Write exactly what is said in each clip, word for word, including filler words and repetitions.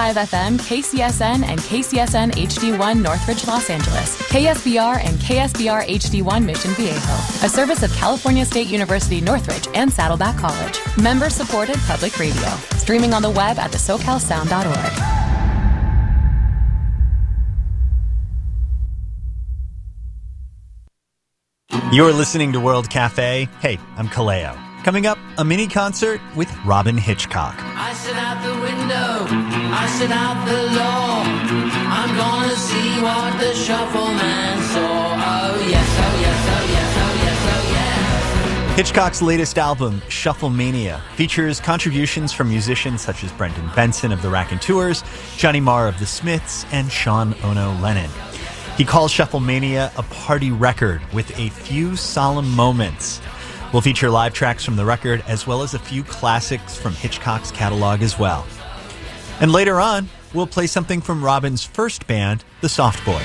five F M, K C S N, and K C S N H D one Northridge, Los Angeles, K S B R and K S B R H D one Mission Viejo, a service of California State University Northridge and Saddleback College. Member-supported public radio. Streaming on the web at the socal sound dot org. You're listening to World Cafe. Hey, I'm Kaleo. Coming up, a mini concert with Robyn Hitchcock. I sit out the window, I sit out the law. I'm gonna see what the shuffle man saw. Oh yes, oh yes, oh yes, oh yes, oh yes. Hitchcock's latest album, Shufflemania, features contributions from musicians such as Brendan Benson of the Raconteurs, Johnny Marr of the Smiths, and Sean Ono Lennon. He calls Shufflemania a party record with a few solemn moments. We'll feature live tracks from the record as well as a few classics from Hitchcock's catalog as well. And later on, we'll play something from Robyn's first band, the Soft Boys.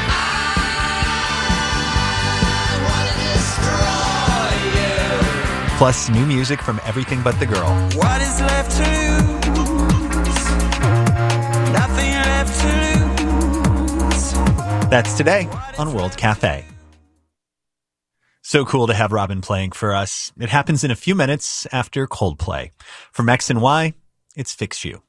Plus new music from Everything But the Girl. What is left to lose? Nothing left to lose. That's today on World Cafe. So cool to have Robyn playing for us. It happens in a few minutes after Coldplay. From X and Y, it's Fix You.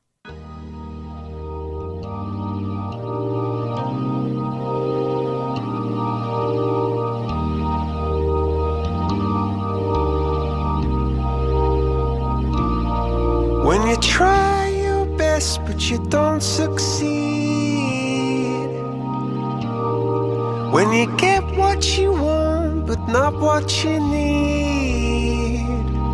When you try your best but you don't succeed, when you get what you want but not what you need,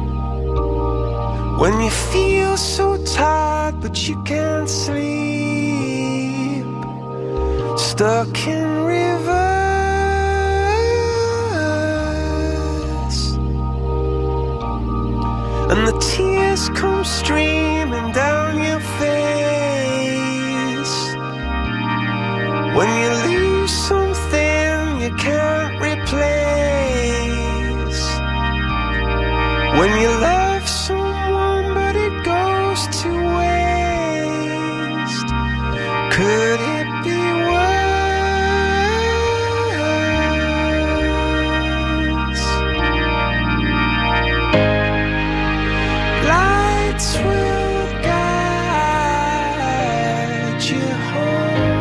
when you feel so tired but you can't sleep, stuck in reverse, and the tears come streaming down your face, when you lose something you can't replace, when you love someone but it goes to waste, could it be worse? Lights will guide you home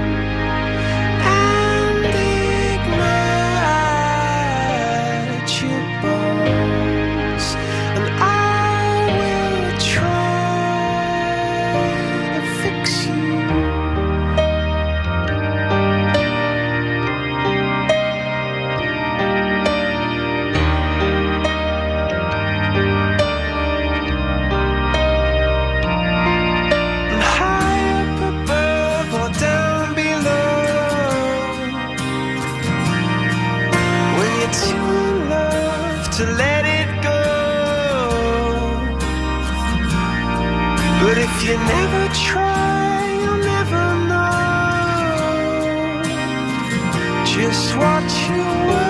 and ignite your bones, and I will try to fix you. And high up above or down below, when you're too in love to let it go, but if you never try, you'll never know just what you were.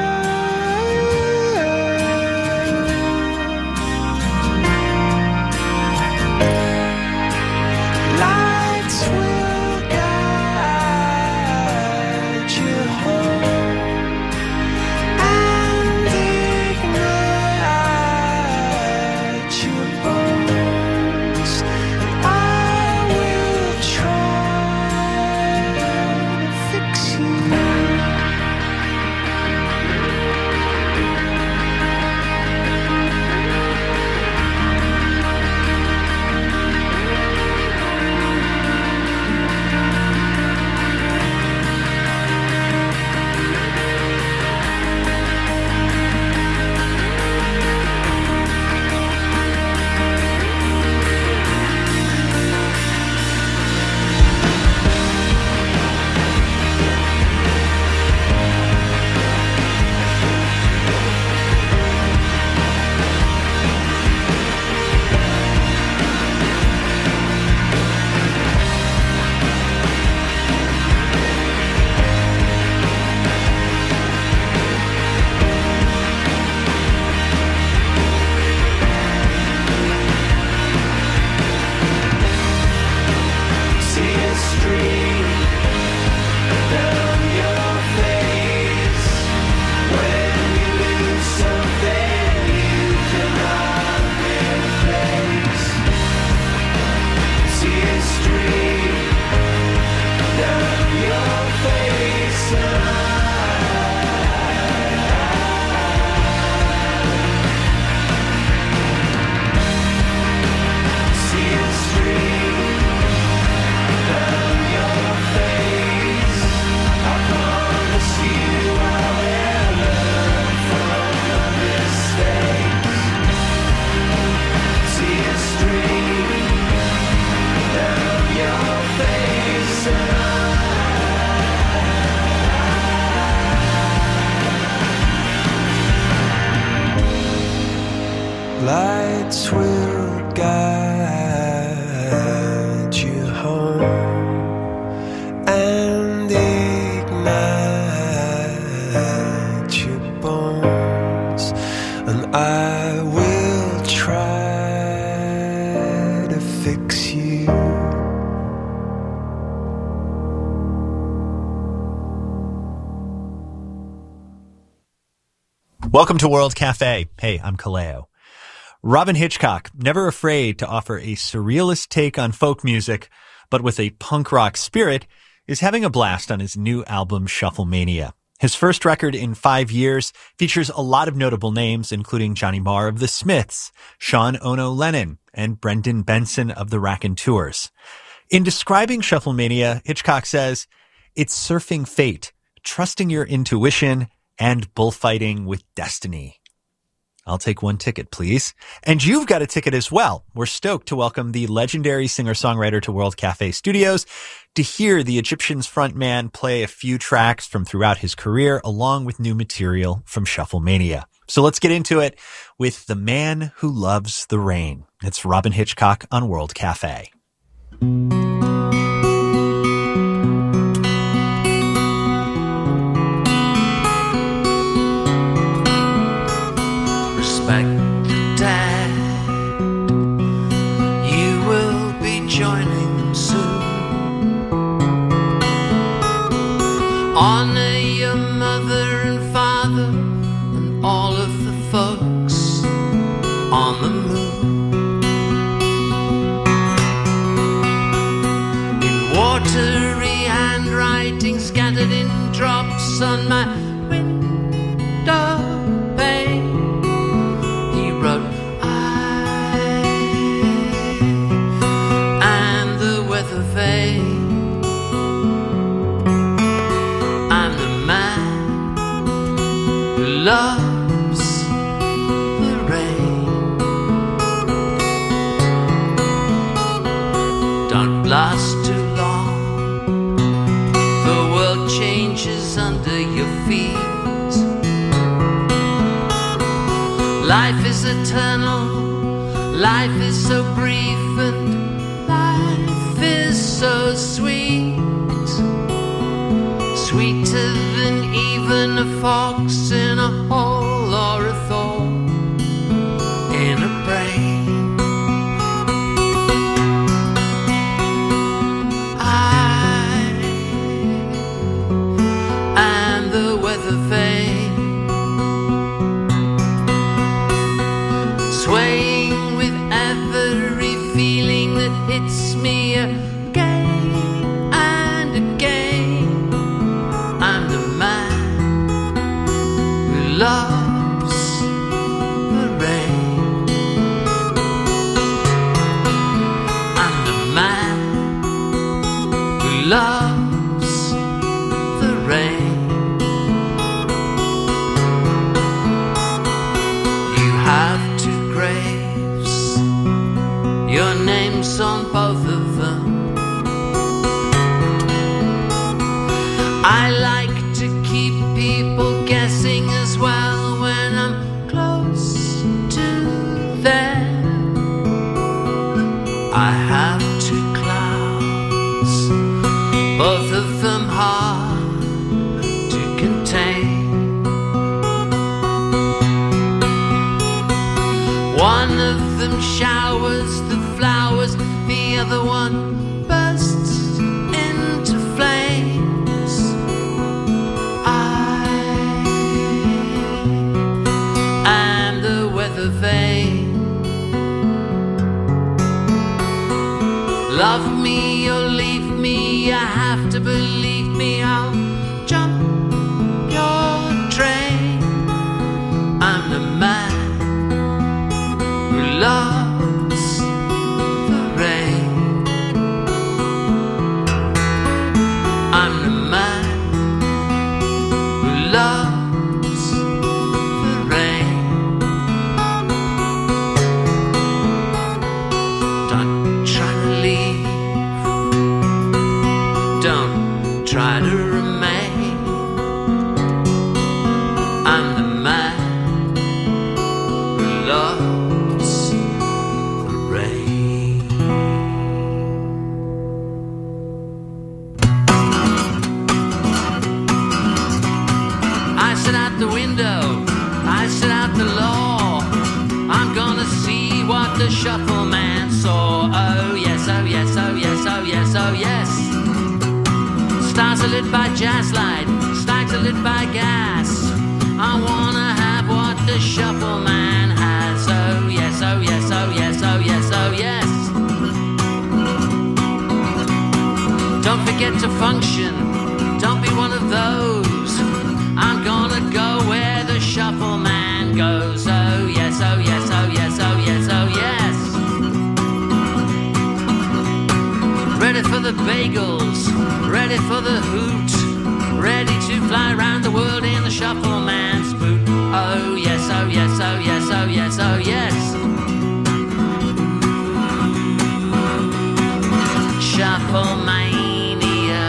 Lights will guide you home and ignite your bones, and I will lights will guide you home and ignite your bones, and I will try to fix you. Welcome to World Cafe. Hey, I'm Kaleo. Robyn Hitchcock, never afraid to offer a surrealist take on folk music, but with a punk rock spirit, is having a blast on his new album, Shufflemania. His first record in five years features a lot of notable names, including Johnny Marr of The Smiths, Sean Ono Lennon, and Brendan Benson of the Raconteurs. In describing Shufflemania, Hitchcock says, "It's surfing fate, trusting your intuition, and bullfighting with destiny." I'll take one ticket, please. And you've got a ticket as well. We're stoked to welcome the legendary singer-songwriter to World Cafe Studios to hear the Egyptians frontman play a few tracks from throughout his career, along with new material from Shufflemania. So let's get into it with The Man Who Loves the Rain. It's Robyn Hitchcock on World Cafe. Respect the dead, you will be joining them soon. Honor your mother and father and all of the folks on the moon. In watery handwriting scattered in drops on my window pane, wrote I, and the weather vane. I'm the man who loves the rain. Don't last too long, the world changes under your feet. Life is eternal, life is so brief, and life is so sweet. Sweeter than even a fox in a hole or a thorn in a brain. I am the weather vane, swaying with every feeling that hits me again and again. I'm the man who loves the rain. I'm the man who loves the rain. You have two graves, your name's on both of them. I like to keep people guessing as well when I'm close to them. I have two clouds, both of them hard to contain. One of them showers the flowers, the other one bursts into flames. I am the weather vane. Love me or leave me, you have to believe me, I'll jump your train. I'm the man who loves the rain. I'm the man who loves the rain. Don't try to leave, don't try to remember. the window, I sit out the law. I'm gonna see what the shuffle man saw. Oh yes, oh yes, oh yes, oh yes, oh yes. Stars are lit by jazz light, stags are lit by gas. I wanna have what the shuffle man has. Oh yes, oh yes, oh yes, oh yes, oh yes. Don't forget to function, don't be one of those. I'm gonna go where the shuffle man goes. Oh yes, oh yes, oh yes, oh yes, oh yes. Ready for the bagels, ready for the hoot, ready to fly around the world in the shuffle man's boot. Oh yes, oh yes, oh yes, oh yes, oh yes. Shuffle mania.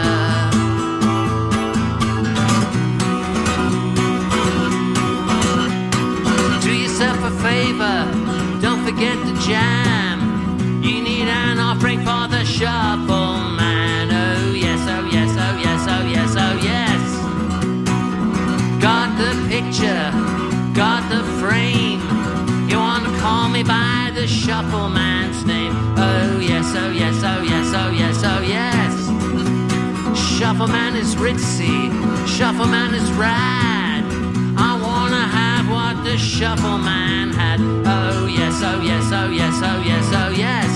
Do yourself a favor, don't forget the jam. You need an offering for the shuffle man. Oh yes, oh yes, oh yes, oh yes, oh yes. Got the picture, got the frame. You want to call me by the shuffle man's name. Oh yes, oh yes, oh yes, oh yes, oh yes. Shuffle man is ritzy, shuffle man is rad. I wanna have what the shuffle man had. Oh yes, oh yes, oh yes, oh yes, oh yes.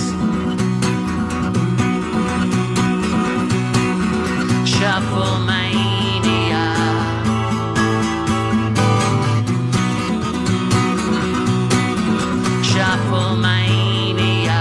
Shuffle mania. Shuffle mania.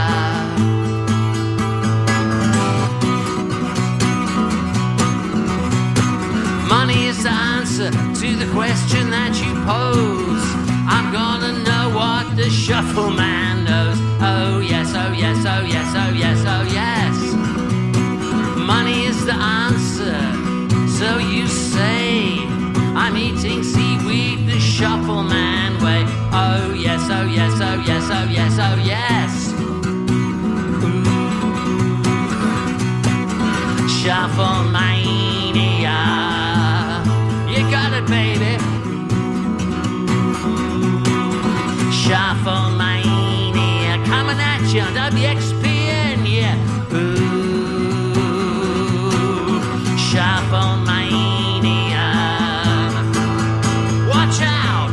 Money is the answer to the question that you pose. I'm gonna know what the shuffle man knows. Oh yes, oh yes, oh yes, oh yes, oh yes. Money is the answer, so you say. I'm eating seaweed the shuffle man way. Oh yes, oh yes, oh yes, oh yes, oh yes. Shuffle mania. You got it, baby. Shuffle mania. Coming at you on W X P N, yeah. Shuffle mania. Watch out.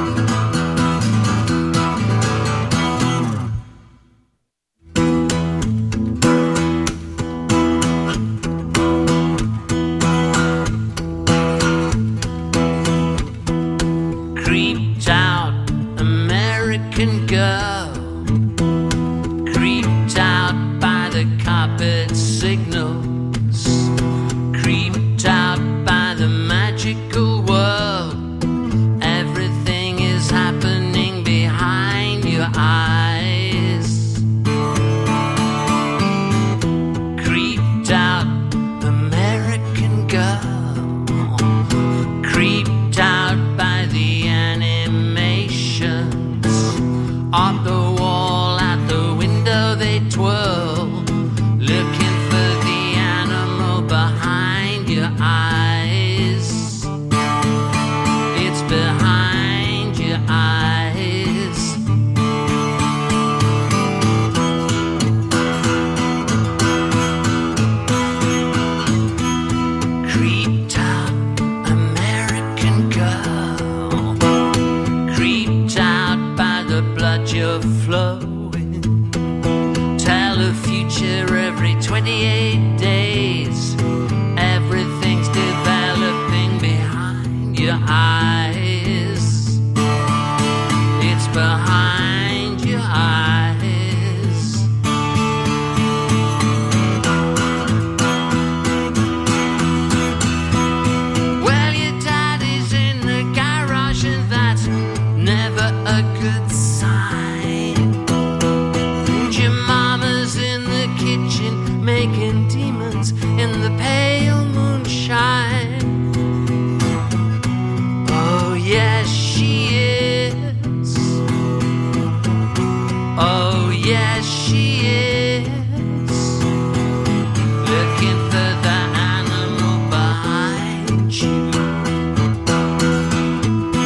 Creeped out American girl, creeped out by the carpet signals, creeped out by the magical world. Everything is happening behind your eyes. Creeped out American girl, creeped out by the animations on the wall, at the window they twirl, looking for the animal behind your eyes. It's behind your eyes. Creeped out American girl, creeped out by the blood you're flowing. Tell a future every twenty-eight days. Everything's developing behind your eyes. It's behind your eyes. Well, your daddy's in the garage and that's never a good sign. And your mama's in the kitchen making demons in the pale moonshine. Oh yes, she is. Oh yes, she is. Looking for the animal behind you.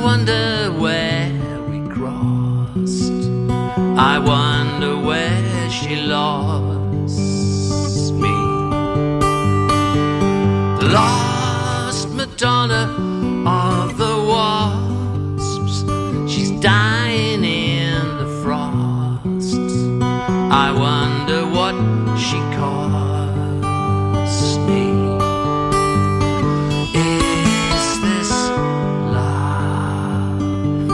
wonder where we crossed. I wonder where she lost me. The lost Madonna of the wasps. She's dying in the frost. I wonder what she cost me. Is this love?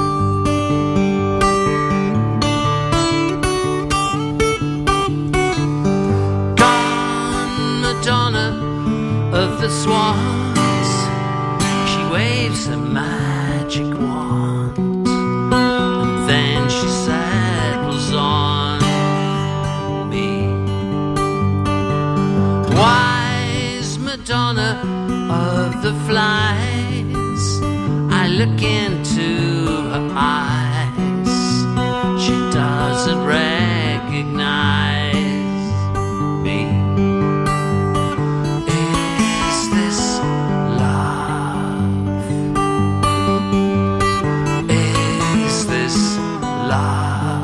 Gone, Madonna of the swans. She waves a magic wand, and then she settles on me. Wise Madonna of the flies, I look into her eyes. She doesn't recognize me. Is this love? Is this love?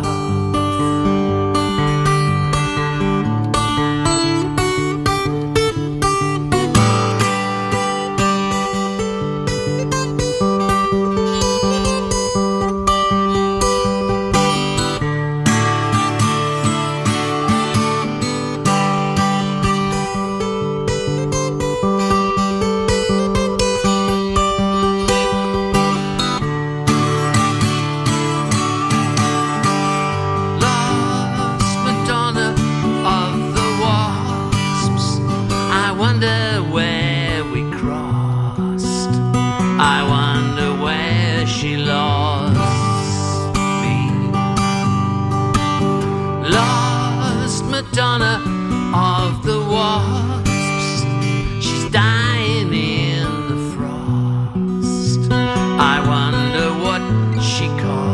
Lost Madonna of the wasps. I wonder where we crossed. I wonder where she lost me. Lost Madonna of the wasps. She's dying in the frost. I wonder what she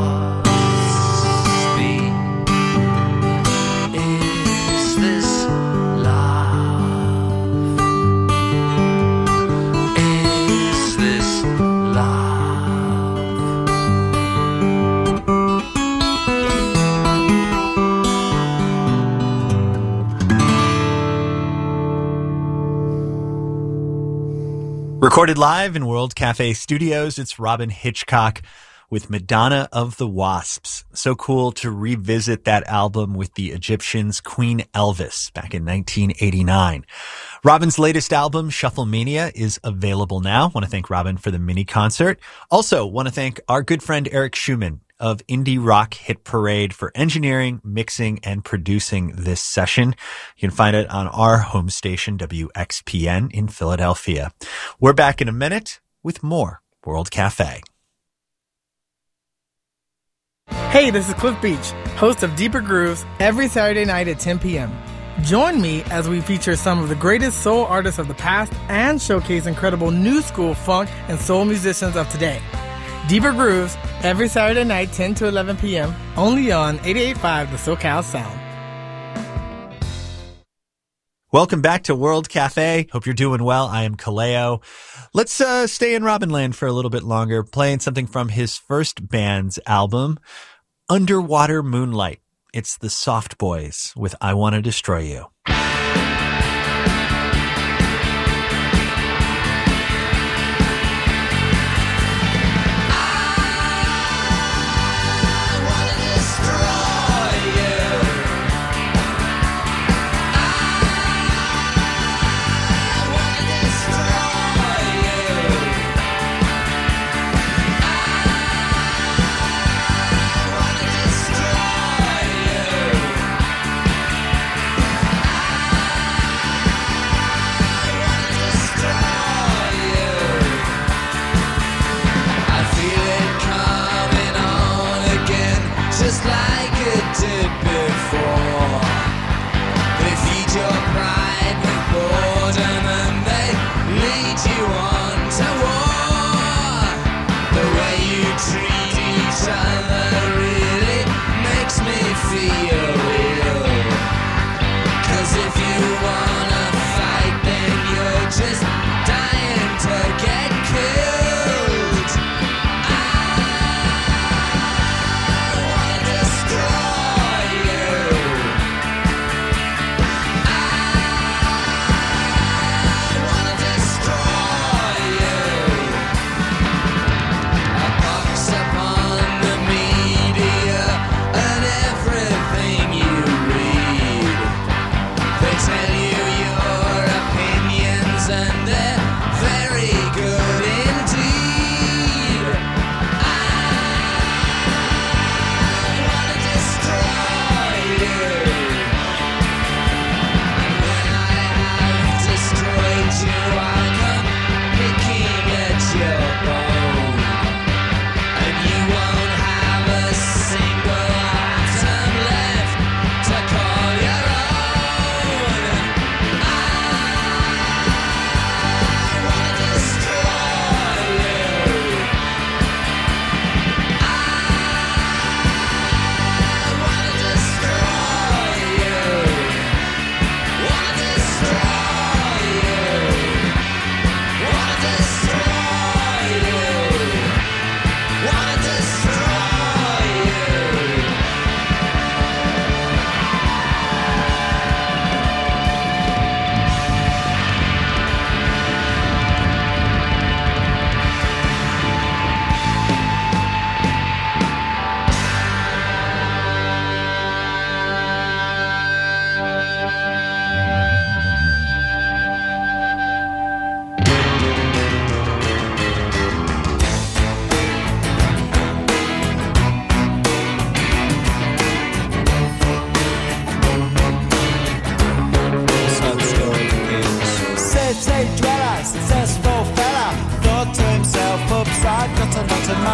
cost me. Is this love? Is this love? Recorded live in World Cafe Studios, it's Robyn Hitchcock with Madonna of the Wasps. So cool to revisit that album with the Egyptians' Queen Elvis back in nineteen eighty-nine. Robyn's latest album, Shufflemania, is available now. Want to thank Robyn for the mini concert. Also want to thank our good friend Eric Schumann of Indie Rock Hit Parade for engineering, mixing, and producing this session. You can find it on our home station, W X P N in Philadelphia. We're back in a minute with more World Cafe. Hey, this is Cliff Beach, host of Deeper Grooves, every Saturday night at ten p.m. Join me as we feature some of the greatest soul artists of the past and showcase incredible new school funk and soul musicians of today. Deeper Grooves, every Saturday night, ten to eleven p.m., only on eighty-eight point five The SoCal Sound. Welcome back to World Cafe. Hope you're doing well. I am Kaleo. Let's uh, stay in Robyn land for a little bit longer, playing something from his first band's album, Underwater Moonlight. It's the Soft Boys with I Want to Destroy You. Just like it did before. They feed your pride with boredom and they lead you on to war. The way you treat each other really makes me feel ill. 'Cause if you wanna fight, then you're just dying to get killed. I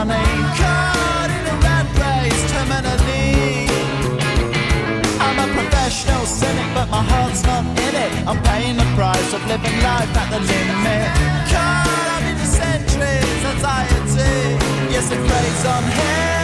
money. Caught in a rat race, terminally. I'm a professional cynic, but my heart's not in it. I'm paying the price of living life at the limit. Caught up in the centuries, anxiety. Yes, it preys on him.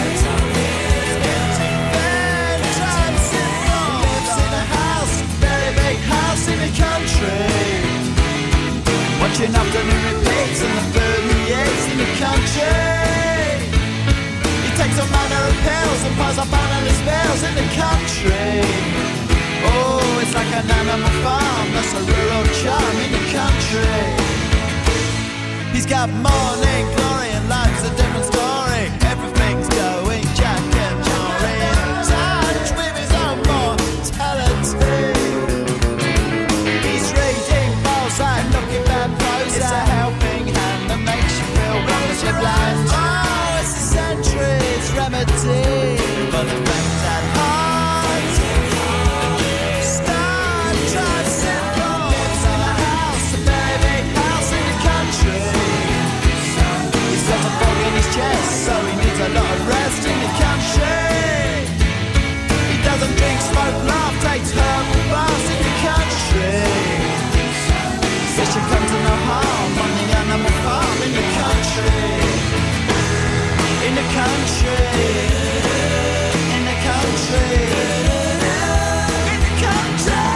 House in the country, watching afternoon repeats and the thirty-eights in the country. He takes a manner of pills and piles up analyst bills in the country. Oh, it's like an animal farm, that's a rural charm in the country. He's got morning glory and life's a different story. Everything's going Jack and Jory in touch with his own mortality. And looking bad pose, it's a helping hand that makes you feel wonderfully blind. Oh, it's a century's remedy for the fact at heart. Star tricycle lives in a house, a very big house in the country. He's got a fog in his chest, so he needs a lot of rest in the country. He doesn't drink, smoke, laugh, takes herbal baths in the country. Says she comes to no harm on the animal farm in the country. In the country. In the country. In the country.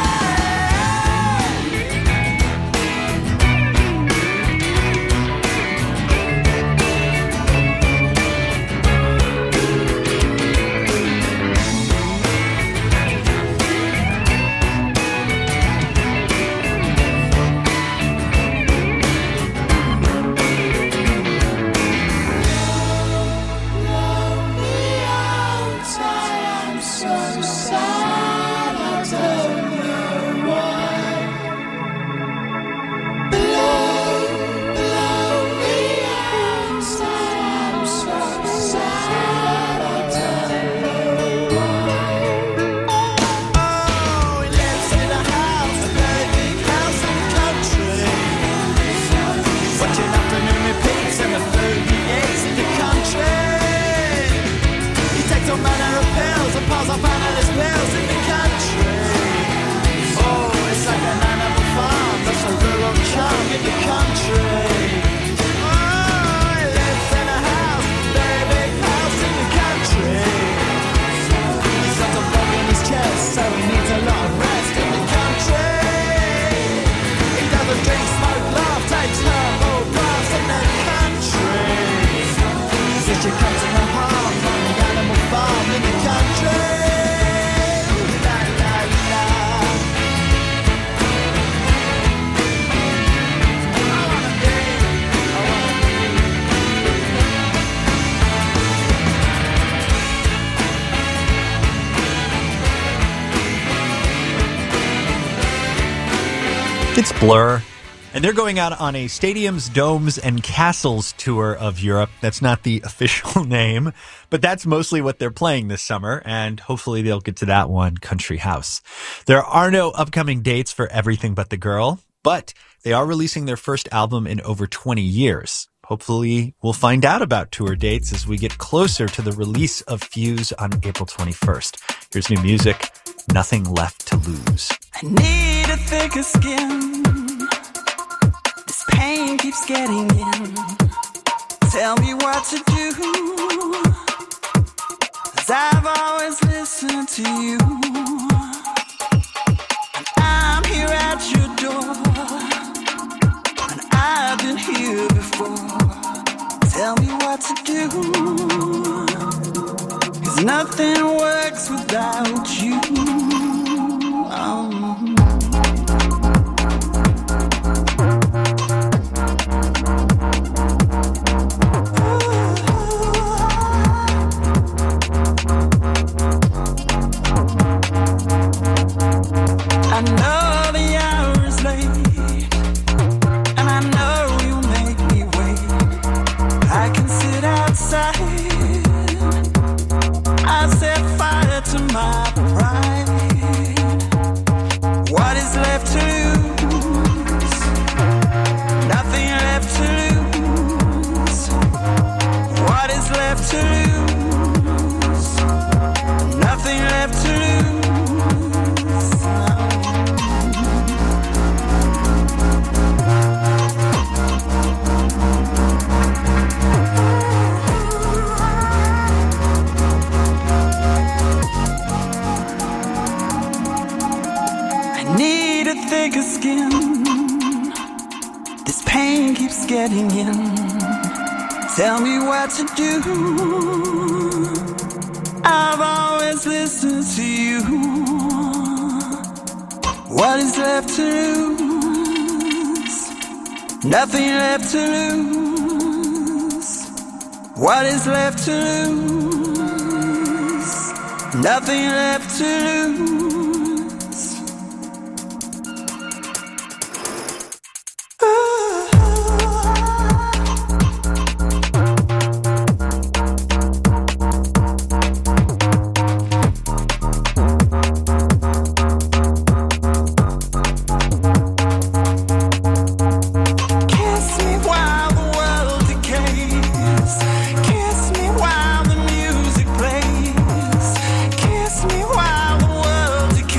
It's Blur, and they're going out on a stadiums, domes, and castles tour of Europe. That's not the official name, but that's mostly what they're playing this summer, and hopefully they'll get to that one, Country House. There are no upcoming dates for Everything But the Girl, but they are releasing their first album in over twenty years. Hopefully we'll find out about tour dates as we get closer to the release of Fuse on April twenty-first. Here's new music, Nothing Left to Lose. I need a thicker skin. This pain keeps getting in. Tell me what to do, 'cause I've always listened to you. And I'm here at your door, and I've been here before. Tell me what to do, 'cause nothing works without you. Oh. I know the hour is late, and I know you'll make me wait. I can sit outside. I set fire to my pride. left to lose. Nothing left to lose. I need a thicker skin. This pain keeps getting in. Tell me what to do. I've always listened to you. What is left to lose? Nothing left to lose. What is left to lose? Nothing left to lose. Kiss me while the world decays.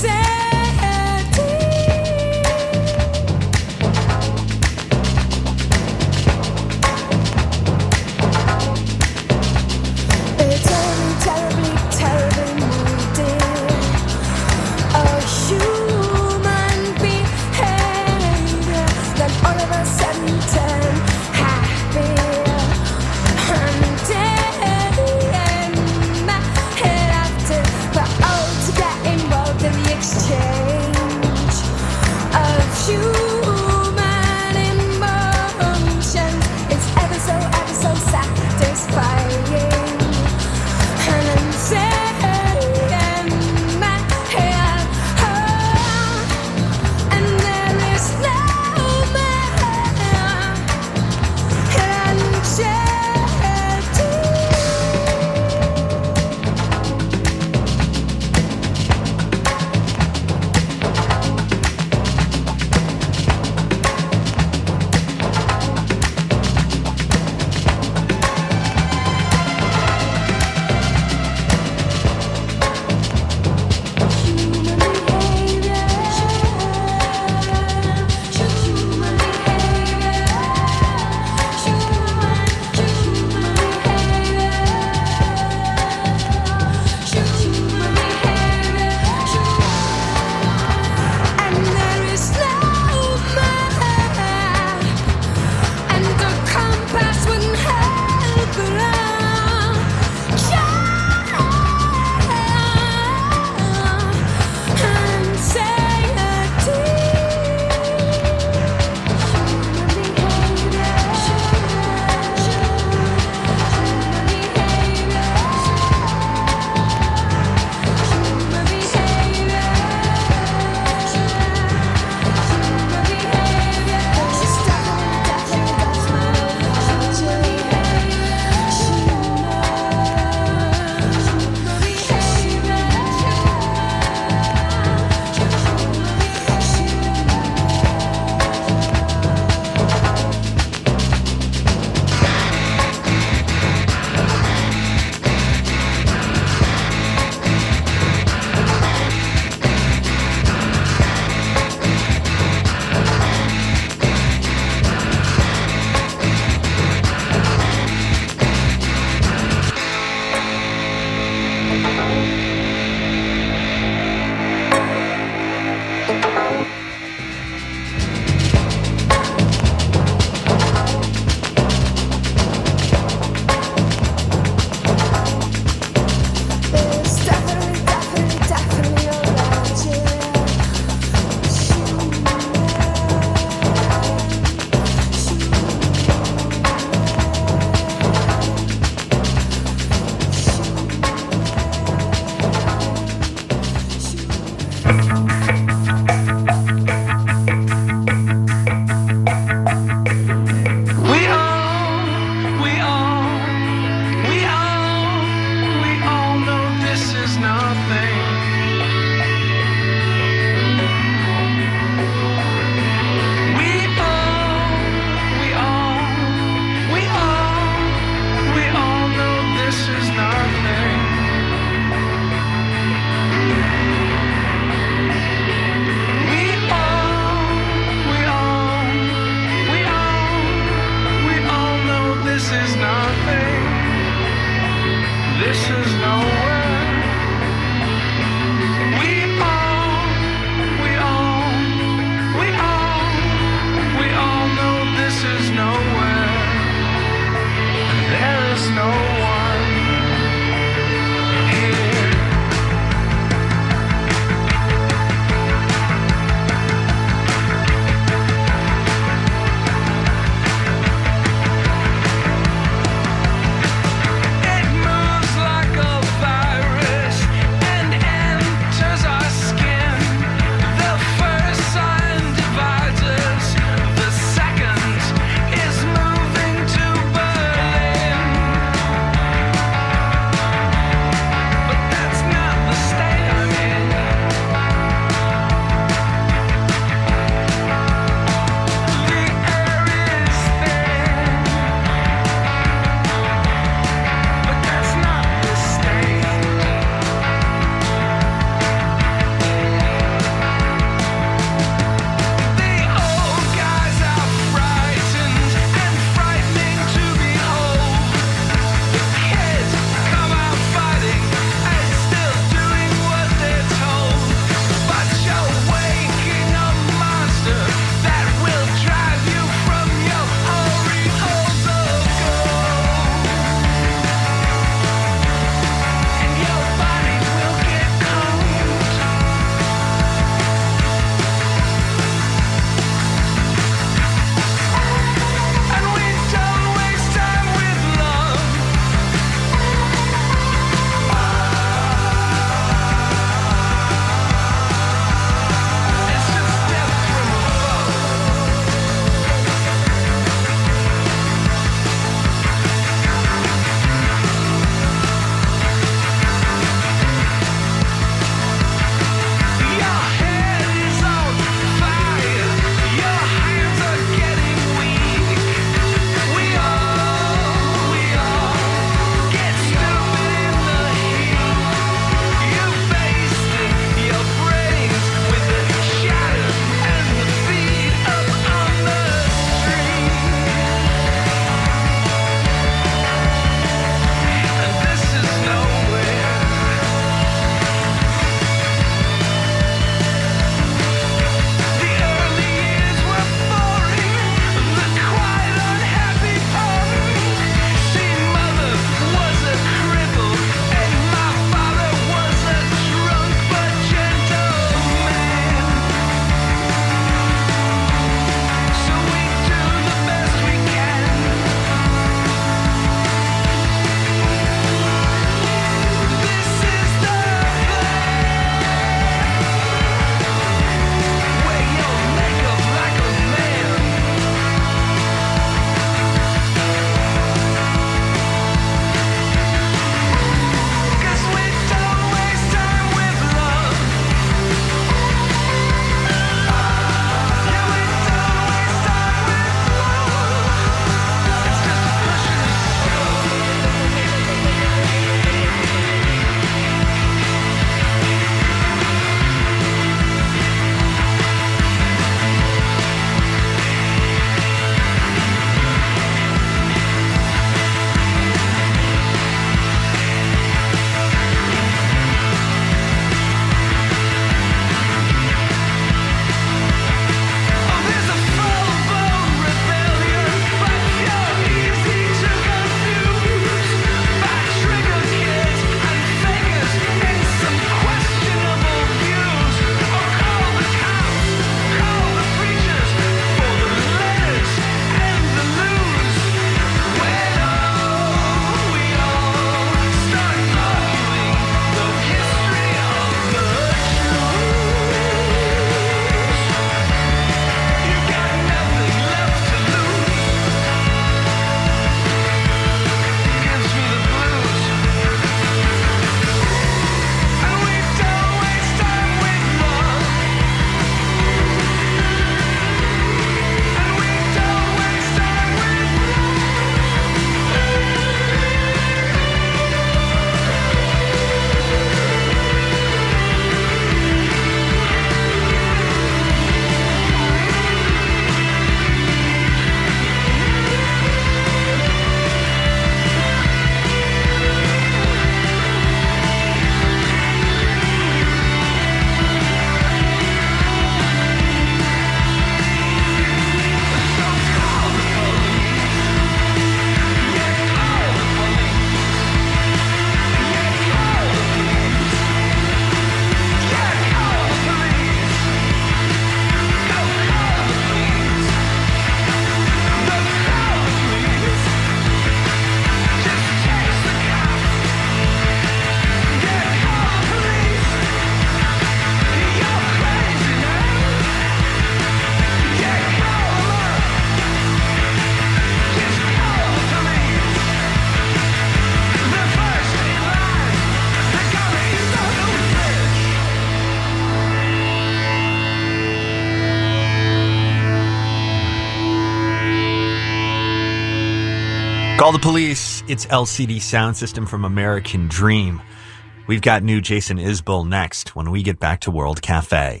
Call the Police. It's L C D Sound System from American Dream. We've got new Jason Isbell next when we get back to World Cafe.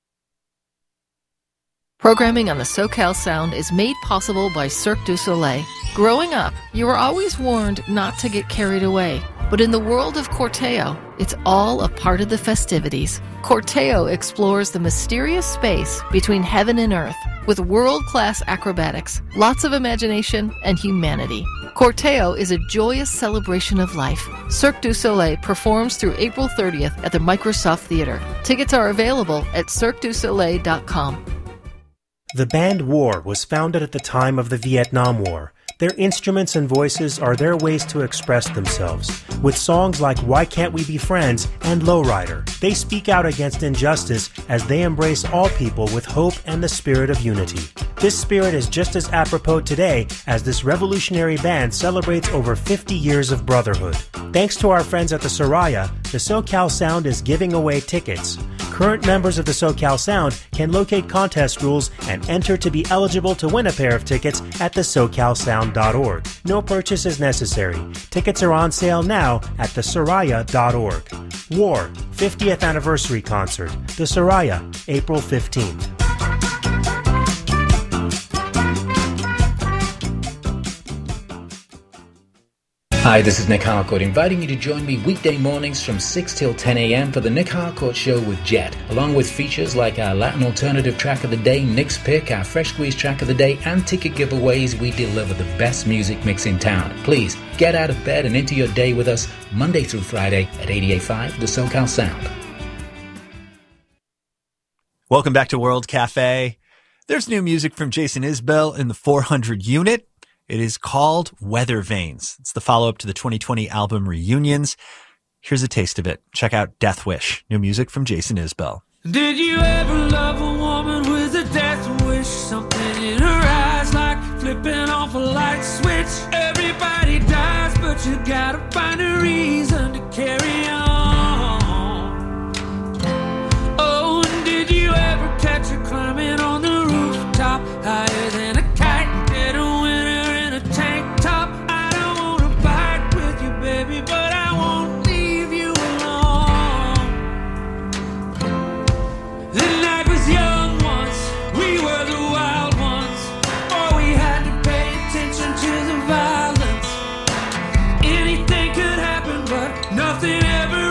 Programming on the SoCal Sound is made possible by Cirque du Soleil. Growing up, you were always warned not to get carried away. But in the world of Corteo, it's all a part of the festivities. Corteo explores the mysterious space between heaven and earth with world-class acrobatics, lots of imagination, and humanity. Corteo is a joyous celebration of life. Cirque du Soleil performs through April thirtieth at the Microsoft Theater. Tickets are available at cirque du soleil dot com. The band War was founded at the time of the Vietnam War. Their instruments and voices are their ways to express themselves. With songs like Why Can't We Be Friends and Lowrider, they speak out against injustice as they embrace all people with hope and the spirit of unity. This spirit is just as apropos today as this revolutionary band celebrates over fifty years of brotherhood. Thanks to our friends at the Soraya, the SoCal Sound is giving away tickets. Current members of the SoCal Sound can locate contest rules and enter to be eligible to win a pair of tickets at the socal sound dot org. No purchase is necessary. Tickets are on sale now at the soraya dot org. War, fiftieth Anniversary Concert. The Soraya, April fifteenth. Hi, this is Nick Harcourt, inviting you to join me weekday mornings from six till ten a.m. for the Nick Harcourt Show with Jet, along with features like our Latin Alternative Track of the Day, Nick's Pick, our Fresh Squeeze Track of the Day, and ticket giveaways. We deliver the best music mix in town. Please, get out of bed and into your day with us Monday through Friday at eighty-eight point five The SoCal Sound. Welcome back to World Cafe. There's new music from Jason Isbell in the four hundred unit. It is called Weather Vanes. It's the follow-up to the twenty twenty album Reunions. Here's a taste of it. Check out Death Wish. New music from Jason Isbell. Did you ever love a woman with a death wish? Something in her eyes like flipping off a light switch. Everybody dies, but you gotta find a reason to carry on. Oh, and did you ever catch her climbing on the rooftop higher than a kite and get a winner? Tank top, I don't wanna fight with you, baby, but I won't leave you alone. The night was young once, we were the wild ones, or we had to pay attention to the violence. Anything could happen, but nothing ever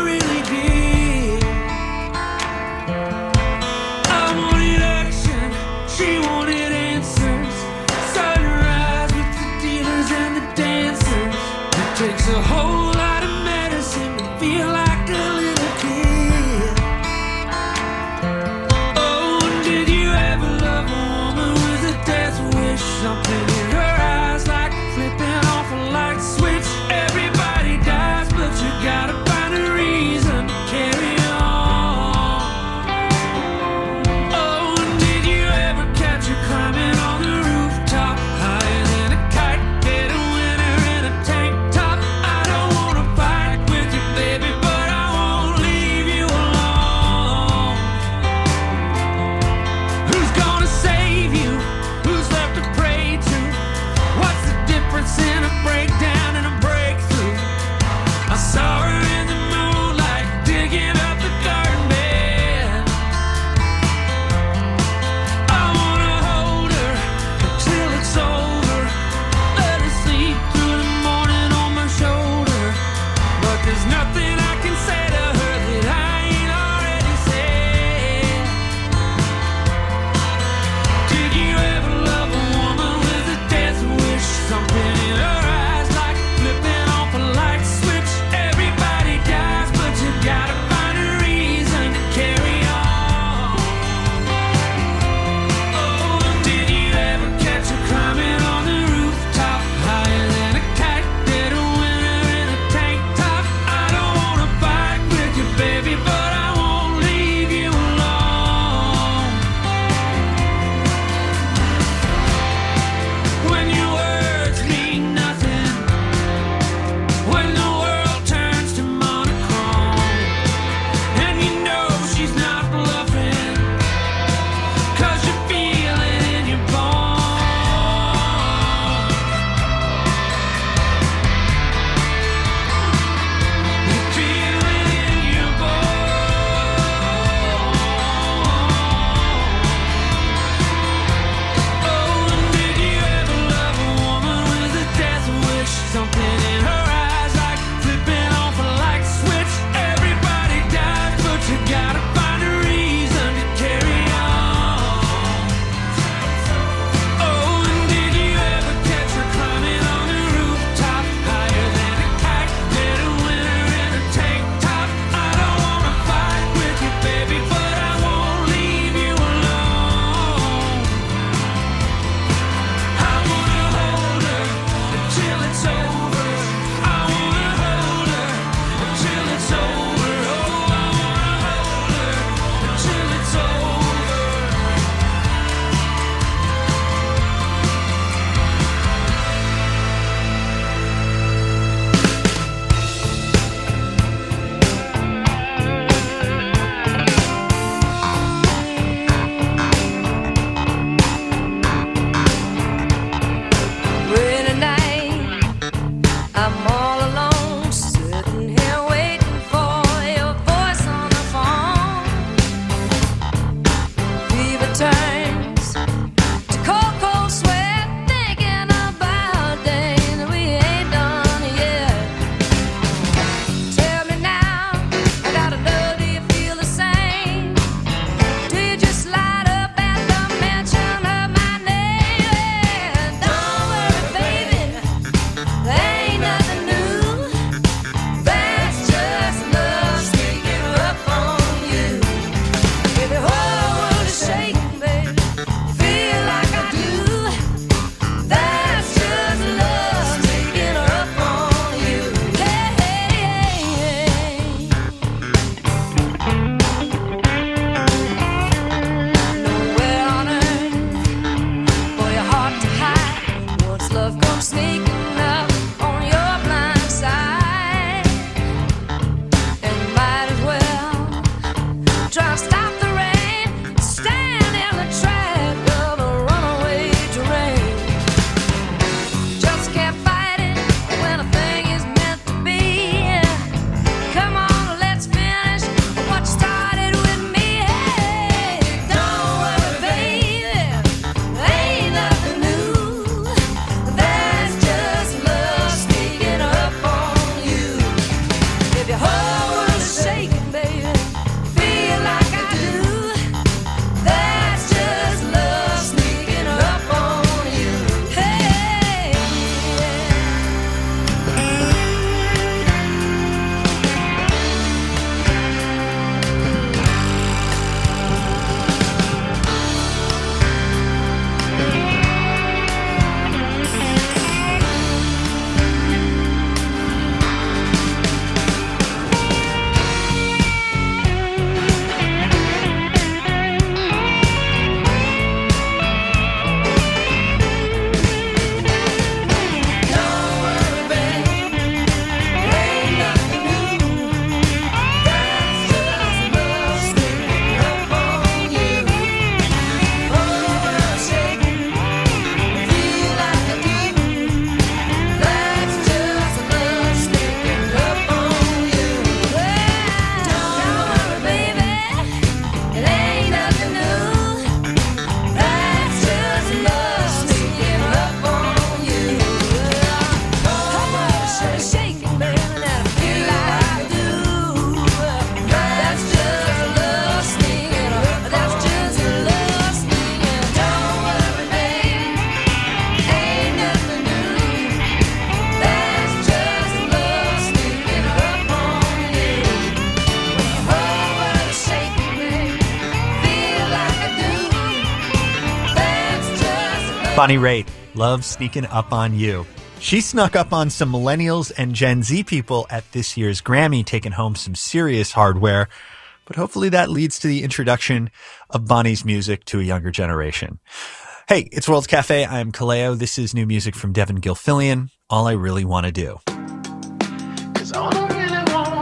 Bonnie Raitt, Love Sneaking Up on You. She snuck up on some millennials and Gen Z people at this year's Grammy, taking home some serious hardware. But hopefully that leads to the introduction of Bonnie's music to a younger generation. Hey, it's World's Cafe. I'm Kaleo. This is new music from Devin Gilfillian, All I Really Want to Do. 'Cause all I really want,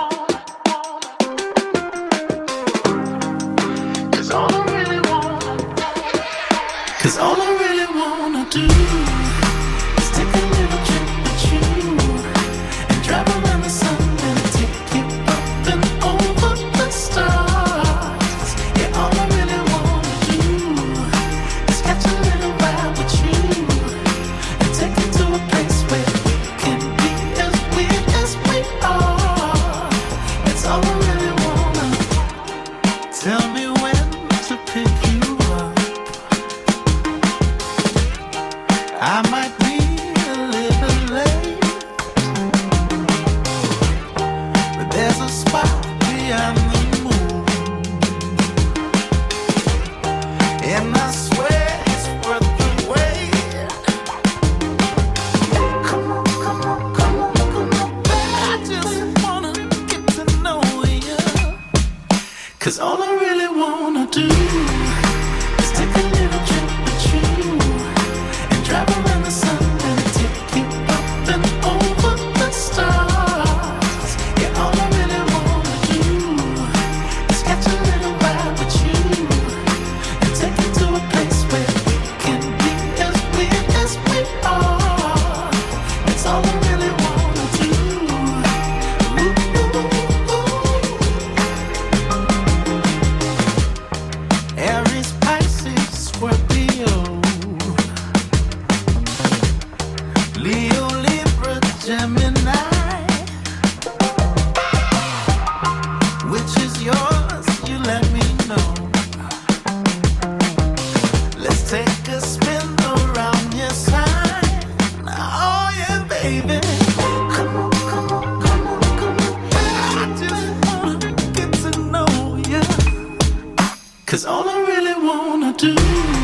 Cause all I really want, Cause all I really wanna do is take a little trip with you and drive around the sun and take you up and over the stars. Yeah, all I really wanna do is catch a little ride with you and take you to a place where we can be as weird as we are. That's all I really wanna. Tell me when to pick you up. I might be a little late, but there's a spot beyond the moon, and I swear it's worth the wait. Come on, come on, come on, come on, baby. I just wanna get to know you. 'Cause all I really wanna do is take a little trip with you and drive around the sun and take you up and over the stars. Yeah, all I really wanna do is catch a little ride with you and take you to a place where we can be as weird as we are. That's all I really wanna do. Ooh, ooh, ooh. Aries, Pisces, Scorpio, Leo, Libra, Gemini. Which is yours? You let me know. Let's take a spin around your sign. Oh yeah, baby. Come on, come on, come on, come on. I just wanna get to know you. 'Cause all I really wanna do